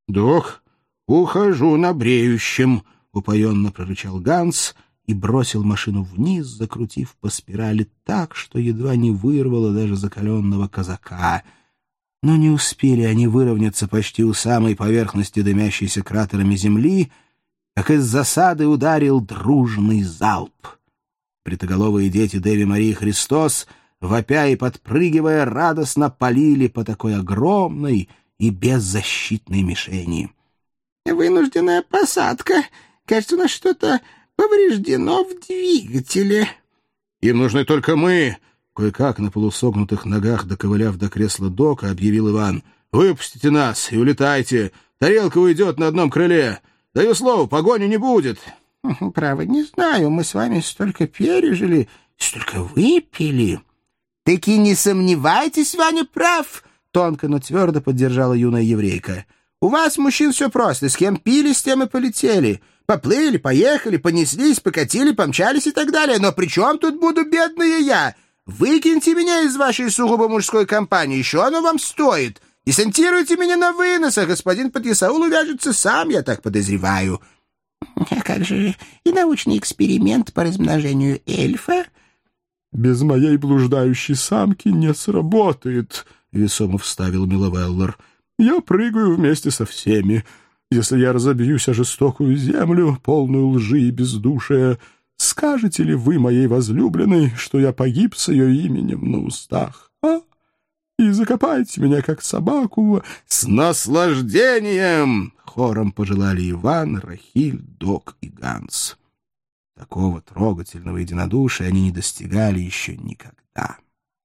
«Док, ухожу на бреющем», — упоенно прорычал Ганс и бросил машину вниз, закрутив по спирали так, что едва не вырвало даже закаленного казака. Но не успели они выровняться почти у самой поверхности дымящейся кратерами земли, как из засады ударил дружный залп. Бритоголовые дети Деви Марии Христос, вопя и подпрыгивая, радостно полили по такой огромной и беззащитной мишени. «Вынужденная посадка. Кажется, у нас что-то повреждено в двигателе». «Им нужны только мы!» Кое-как на полусогнутых ногах, доковыляв до кресла дока, объявил Иван. «Выпустите нас и улетайте. Тарелка уйдет на одном крыле. Даю слово, погони не будет». «Право, не знаю. Мы с вами столько пережили, столько выпили». «Таки не сомневайтесь, Ваня прав», — тонко, но твердо поддержала юная еврейка. «У вас, мужчин, все просто. С кем пили, с тем и полетели. Поплыли, поехали, понеслись, покатили, помчались и так далее. Но при чем тут буду бедная я? Выкиньте меня из вашей сугубо мужской компании, еще оно вам стоит. Десантируйте меня на вынос, а господин Подъясаул увяжется сам, я так подозреваю». «А как же и научный эксперимент по размножению эльфа?» «Без моей блуждающей самки не сработает», — весомо вставил Миловеллер. «Я прыгаю вместе со всеми. Если я разобьюсь о жестокую землю, полную лжи и бездушия, скажете ли вы моей возлюбленной, что я погиб с ее именем на устах, а? И закопайте меня, как собаку». «С наслаждением!» — хором пожелали Иван, Рахиль, Док и Ганс. Такого трогательного единодушия они не достигали еще никогда.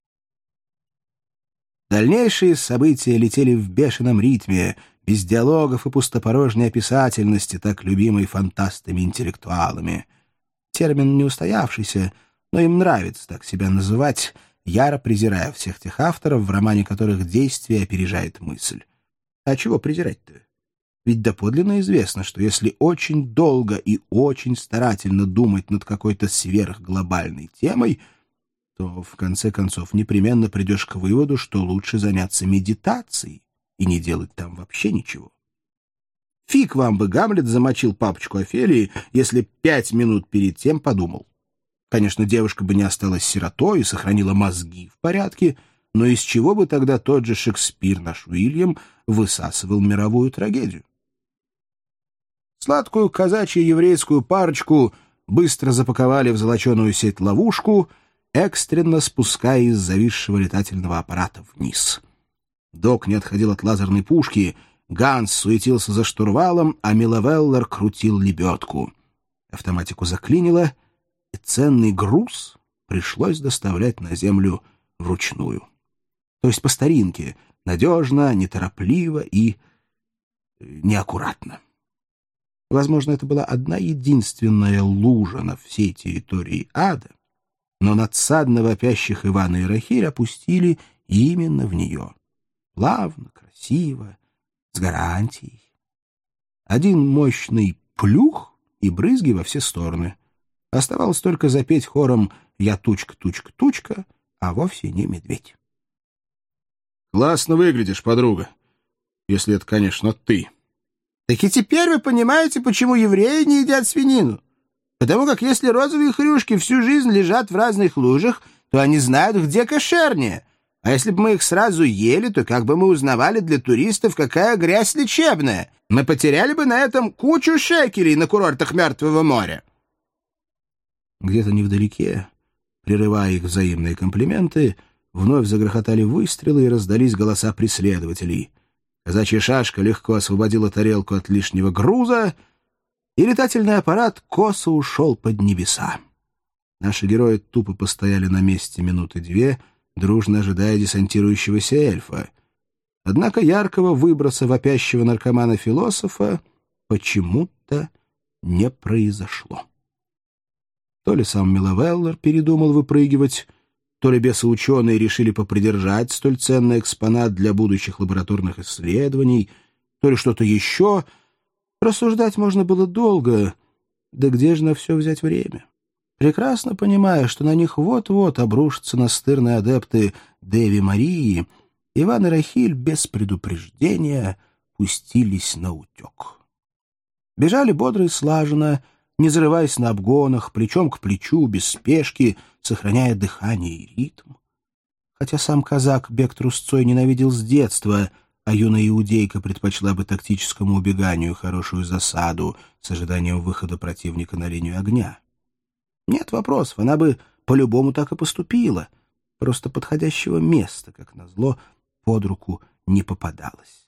Дальнейшие события летели в бешеном ритме, без диалогов и пустопорожней описательности, так любимой фантастами-интеллектуалами. Термин не устоявшийся, но им нравится так себя называть, яро презирая всех тех авторов, в романе которых действие опережает мысль. А чего презирать-то? Ведь доподлинно известно, что если очень долго и очень старательно думать над какой-то сверхглобальной темой, то в конце концов непременно придешь к выводу, что лучше заняться медитацией и не делать там вообще ничего. Фиг вам бы Гамлет замочил папочку Офелии, если 5 минут перед тем подумал. Конечно, девушка бы не осталась сиротой и сохранила мозги в порядке, но из чего бы тогда тот же Шекспир, наш Уильям, высасывал мировую трагедию? Сладкую казачью еврейскую парочку быстро запаковали в золоченую сеть-ловушку, экстренно спуская из зависшего летательного аппарата вниз. Док не отходил от лазерной пушки, Ганс суетился за штурвалом, а Миловеллер крутил лебедку. Автоматику заклинило, и ценный груз пришлось доставлять на землю вручную. То есть по старинке, надежно, неторопливо и неаккуратно. Возможно, это была одна единственная лужа на всей территории ада, но надсадно вопящих Ивана и Рахиль опустили именно в нее. Плавно, красиво, с гарантией. Один мощный плюх и брызги во все стороны. Оставалось только запеть хором «Я тучка, тучка, тучка», а вовсе не медведь. «Классно выглядишь, подруга. Если это, конечно, ты». Так и теперь вы понимаете, почему евреи не едят свинину. Потому как если розовые хрюшки всю жизнь лежат в разных лужах, то они знают, где кошернее. А если бы мы их сразу ели, то как бы мы узнавали для туристов, какая грязь лечебная? Мы потеряли бы на этом кучу шекелей на курортах Мертвого моря. Где-то невдалеке, прерывая их взаимные комплименты, вновь загрохотали выстрелы и раздались голоса преследователей. Казачья шашка легко освободила тарелку от лишнего груза, и летательный аппарат косо ушел под небеса. Наши герои тупо постояли на месте минуты 2, дружно ожидая десантирующегося эльфа. Однако яркого выброса вопящего наркомана-философа почему-то не произошло. То ли сам Миловеллер передумал выпрыгивать, то ли бесы-ученые решили попридержать столь ценный экспонат для будущих лабораторных исследований, то ли что-то еще. Рассуждать можно было долго, да где же на все взять время? Прекрасно понимая, что на них вот-вот обрушатся настырные адепты Деви Марии, Иван и Рахиль без предупреждения пустились на утек. Бежали бодро и слаженно, не зарываясь на обгонах, плечом к плечу, без спешки, сохраняя дыхание и ритм. Хотя сам казак бег трусцой ненавидел с детства, а юная иудейка предпочла бы тактическому убеганию хорошую засаду с ожиданием выхода противника на линию огня. Нет вопросов, она бы по-любому так и поступила, просто подходящего места, как назло, под руку не попадалось.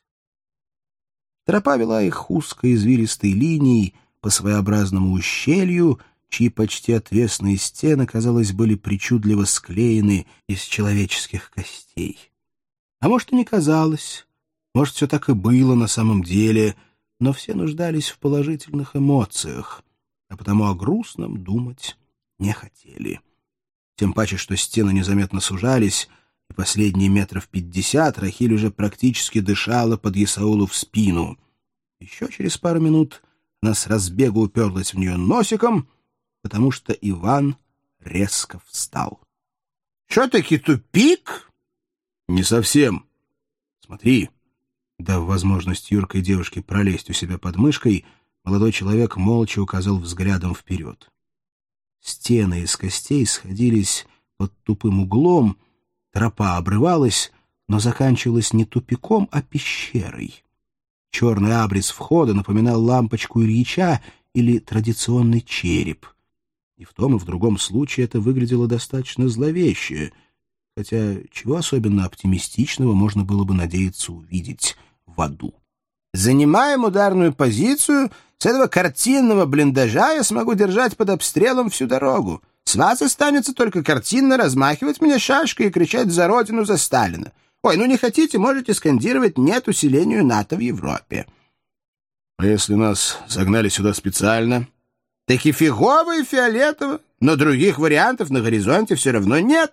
Тропа вела их узкой извилистой линией по своеобразному ущелью, чьи почти отвесные стены, казалось, были причудливо склеены из человеческих костей. А может, и не казалось, может, все так и было на самом деле, но все нуждались в положительных эмоциях, а потому о грустном думать не хотели. Тем паче, что стены незаметно сужались, и последние 50 Рахиль уже практически дышала под Исаулу в спину. Еще через пару минут она с разбегу уперлась в нее носиком, потому что Иван резко встал. — Что-таки тупик? — Не совсем. Смотри. Дав возможность юркой девушке пролезть у себя под мышкой, молодой человек молча указал взглядом вперед. Стены из костей сходились под тупым углом, тропа обрывалась, но заканчивалась не тупиком, а пещерой. Черный абрис входа напоминал лампочку Ильича или традиционный череп. И в том, и в другом случае это выглядело достаточно зловеще, хотя чего особенно оптимистичного можно было бы надеяться увидеть в аду. Занимаем ударную позицию. С этого картинного блиндажа я смогу держать под обстрелом всю дорогу. С вас останется только картинно размахивать мне шашкой и кричать «За Родину, за Сталина». Ой, ну не хотите, можете скандировать «Нет усилению НАТО в Европе». А если нас загнали сюда специально? Так и фигово, и фиолетово. Но других вариантов на горизонте все равно нет.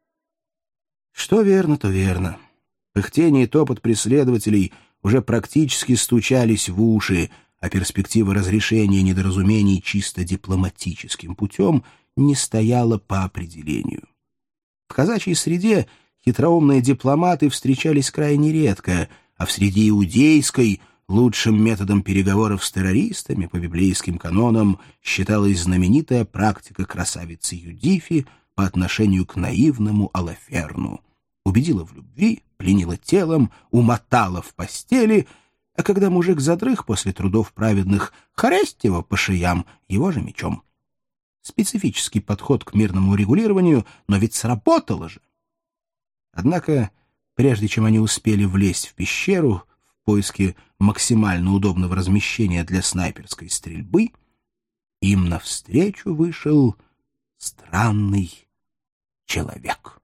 Что верно, то верно. Пыхтение и топот преследователей уже практически стучались в уши, а перспектива разрешения недоразумений чисто дипломатическим путем не стояла по определению. В казачьей среде хитроумные дипломаты встречались крайне редко, а в среде иудейской лучшим методом переговоров с террористами по библейским канонам считалась знаменитая практика красавицы Юдифи по отношению к наивному Алаферну. Убедила в любви, пленила телом, умотала в постели, а когда мужик задрых после трудов праведных, хресть его по шеям его же мечом. Специфический подход к мирному урегулированию, но ведь сработало же. Однако, прежде чем они успели влезть в пещеру в поиске максимально удобного размещения для снайперской стрельбы, им навстречу вышел странный человек.